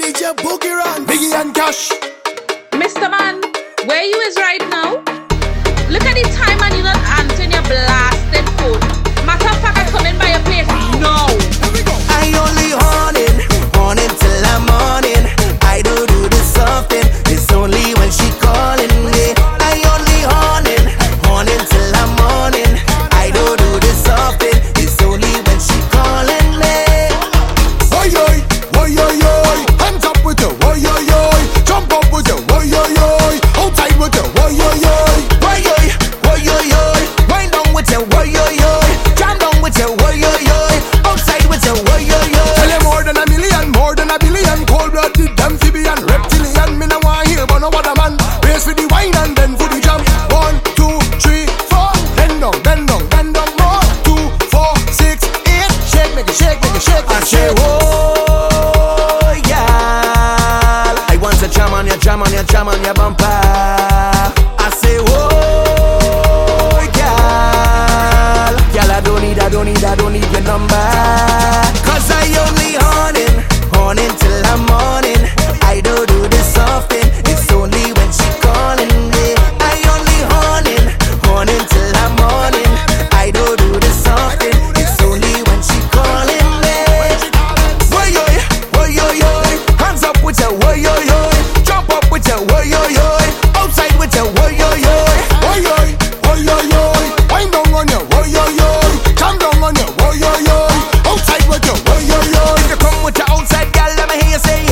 DJ Boogie Run, Biggie and Cash. Mr. Man, where you is right now? Look at the time and you not answering your blasted phone. Matter of fact, I come in by your place now. I only horning till I'm morning. I don't do the something. It's only when she calling me. I only horning till I'm morning. I don't do the something. It's only when she calling me. Oi oi, oi oi oi. Hands up with you, oi oi oi. Jump up with you, oi oi oi. Outside with you, oi oi oi. Oi oi, oi oi oi. Wind down with you, oi oi oi. Jam down with you, oi oi oi. Outside with you, oi oi oi. Tell you more than a million, more than a billion. Cold-blooded, amphibian, reptilian. Me no want hear but no other man. Race for the wine and then for the jam. 1, 2, 3, 4. Bend down, bend down, bend down more. 2, 4, 6, 8. Shake, make it shake, make it shake. I say, oh, yeah. I want to jam on your, jam on your, jam on your bumper. I say, oh, yeah. Girl, I don't need your number. Cause I only horning till I'm morning. I don't do this often. It's only when she calling me. I only horning till I'm morning. I don't do this often. It's only when she calling me. Oi oi, oi oi oi. Hands up with your oi oi oi. Jump up with your oi oi oi. Outside with your oi oi oi. Oi oi, oi oi oi. Wind down on your oi oi oi. Calm down on your oi oi oi. Outside with your oi oi oi. If you come with your outside, girl, let me hear you say